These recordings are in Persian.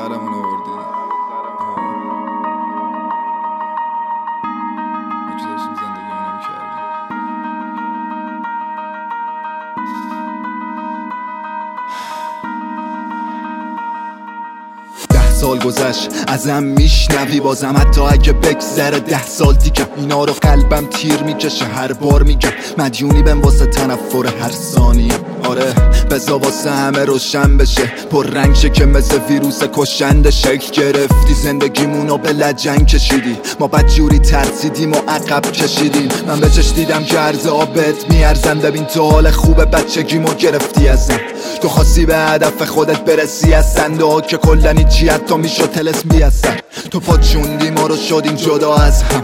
سرمون آوردی. ما که داشتیم زندگی رو نمی‌کردیم. 10 سال گذشت ازم میشنوی بازم، حتی اگه بگذره 10 سال دیگه اینا رو قلبم تیر میکشه هر بار میگم مدیونی بهم واسه تنفر هر ثانیه. آره بزا واسه همه روشن بشه، پر رنگ شه که مثل ویروس کشنده شکل گرفتی. زندگیمونو به لجنگ کشیدی، ما بدجوری ترسیدیم و عقب کشیدیم. من به چش دیدم که عرض آبت میارزم، ببین تو حال خوب بچگیمو گرفتی ازم. تو خواستی به هدف خودت برسی از صنده ها که کلنی چی حتی میشد تلسمی هستن. تو پاچوندی ما رو شدیم جدا از هم.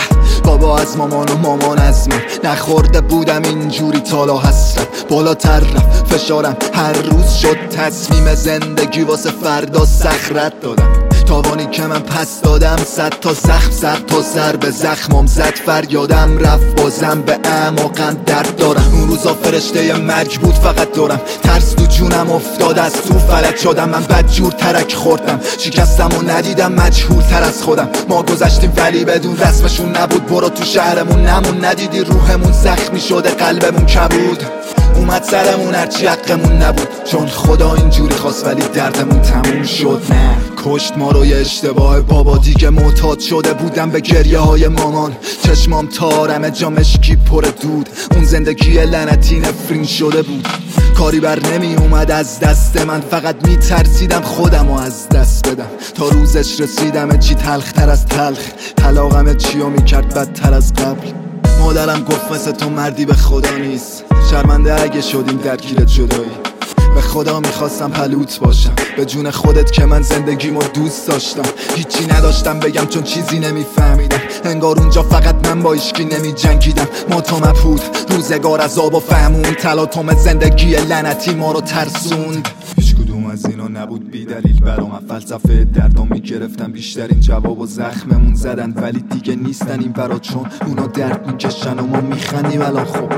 بابا از مامان و مامان از من نخورده بودم اینجوری تالا هستم. بالاتر رفت فشارم هر روز شد تصمیم زندگی واسه فردا سخرت دادم. تاوانی که من پس دادم 100 تا زخم سر تا سر به زخمم زد، فریادم رفت بازم به اعماقم درد دارم. اون روزا فرشته مرگ بود فقط دارم، ترس تو جونم افتاد از تو فلج شدم. من بدجور ترک خوردم، شکستم و ندیدم مجهول تر از خودم. ما گذشتیم ولی بدون رسمشون نبود، برو تو شهرمون نمون ندیدی روحمون زخمی شده قلبمون کبود. اومد سرمون هرچی حقمون نبود، چون خدا اینجوری خواست ولی دردمون تموم شد. نه کشت ما رو یه اشتباه بابا، دیگه معتاد شده بودم به گریه های مامان. چشمام تارم جا مشکی پر دود، اون زندگی لعنتی نفرین شده بود. کاری بر نمی اومد از دست من، فقط میترسیدم خودم رو از دست بدم. تا روزش رسیدم چی تلختر از تلخ، طلاقم چیو میکرد بدتر از قبل. مادرم گفت مثل تو مردی به خدا نیست، شرمنده اگه شدیم درگیر جدایی. به خدا میخواستم پلوت باشم، به جون خودت که من زندگیمو دوست داشتم. هیچی نداشتم بگم چون چیزی نمیفهمیدم، انگار اونجا فقط من با ایشکی نمی جنگیدم. ما تو مبهود روزگار عذاب و فهمون، تلاطم زندگی لعنتی ما رو ترسوند. هیچ کدوم از اینا نبود بی دلیل برام، فلسفه دردو میگرفتم بیشترین جواب و زخممون زدن، ولی دیگه نیستن این برا چون اونا درد میکشن و ما میخندیم الان. خب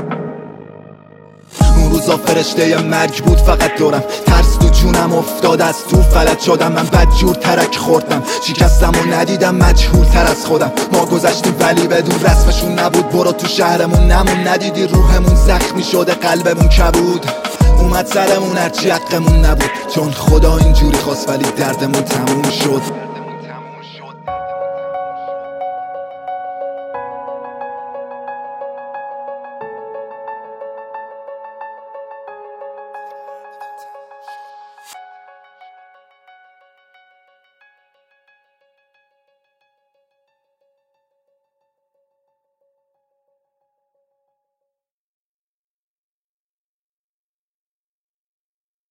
اون روزا فرشته مرگ بود فقط دارم، ترس تو جونم افتاد از تو فلج شدم. من بدجور ترک خوردم، شکستم و ندیدم مجهول تر از خودم. ما گذشتیم ولی بدون رسمشون نبود، برو تو شهرمون نمون ندیدی روحمون زخمی شده قلبمون کبود. اومد سرمون هرچی حقمون نبود، چون خدا اینجوری خواست ولی دردمون تموم شد.